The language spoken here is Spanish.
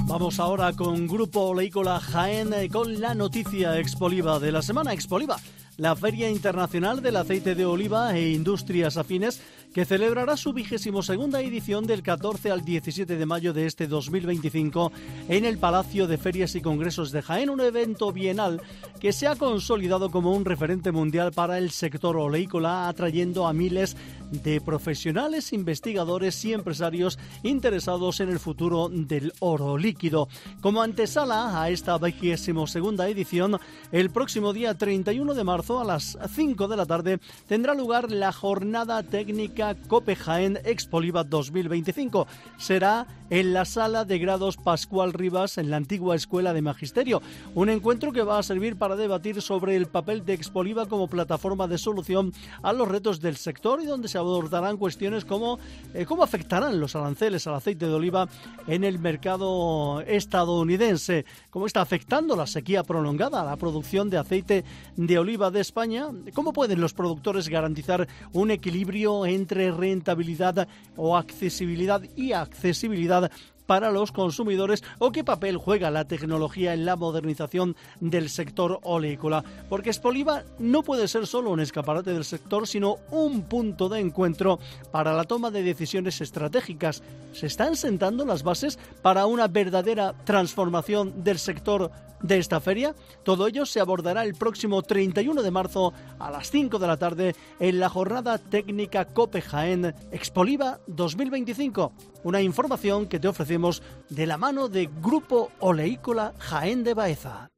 Vamos ahora con Grupo Oleícola Jaén con la noticia Expoliva de la semana. Expoliva, la Feria Internacional del Aceite de Oliva e Industrias Afines, que celebrará su 22ª edición del 14 al 17 de mayo de este 2025 en el Palacio de Ferias y Congresos de Jaén, un evento bienal que se ha consolidado como un referente mundial para el sector oleícola, atrayendo a miles de profesionales, investigadores y empresarios interesados en el futuro del oro líquido. Como antesala a esta 22ª edición, el próximo día 31 de marzo a las 5 de la tarde tendrá lugar la jornada técnica COPE Jaén Expoliva 2025. Será en la Sala de Grados Pascual Rivas, en la antigua Escuela de Magisterio. Un encuentro que va a servir para debatir sobre el papel de Expoliva como plataforma de solución a los retos del sector y donde se abordarán cuestiones como cómo afectarán los aranceles al aceite de oliva en el mercado estadounidense, cómo está afectando la sequía prolongada a la producción de aceite de oliva de España, cómo pueden los productores garantizar un equilibrio entre rentabilidad o accesibilidad para los consumidores, o qué papel juega la tecnología en la modernización del sector oleícola. Porque Expoliva no puede ser solo un escaparate del sector, sino un punto de encuentro para la toma de decisiones estratégicas. ¿Se están sentando las bases para una verdadera transformación del sector de esta feria? Todo ello se abordará el próximo 31 de marzo a las 5 de la tarde en la jornada técnica COPE Jaén Expoliva 2025. Una información que te ofrecemos de la mano de Grupo Oleícola Jaén de Baeza.